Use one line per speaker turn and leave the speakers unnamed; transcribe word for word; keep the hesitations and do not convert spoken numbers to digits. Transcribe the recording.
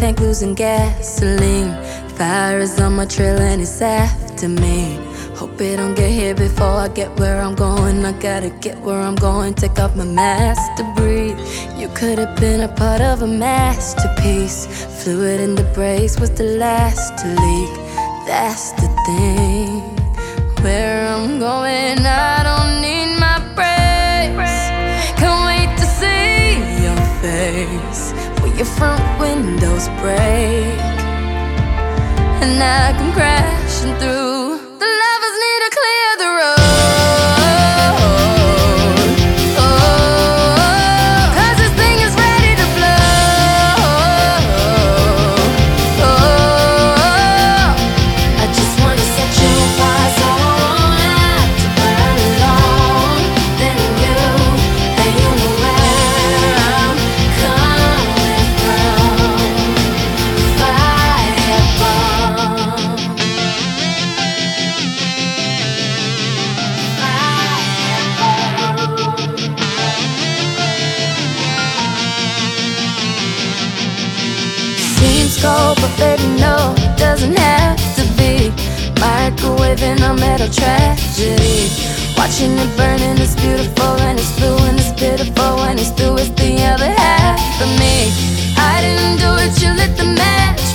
tank losing gasoline. Fire is on my trail and it's after me. Hope it don't get here before I get where I'm going. I gotta get where I'm going, take off my mask to breathe. You could have been a part of a masterpiece. Fluid in the brakes was the last to leak. That's the thing. Where I'm going, I don't need my brakes. Can't wait to see your face when your front windows break and I come crashing through. The lovers need to clear the road. Oh, 'cause this thing is ready to blow. Oh, I just wanna set you apart so I won't have to burn alone. Then you, then you know where I'm coming from. Firebomb. Seems cold, but baby, no, it doesn't have to be. Microwaving a metal tragedy. Watching it burning, it's beautiful and it's blue and it's pitiful. When it's through, it's the other half of me. I didn't do it, you lit the match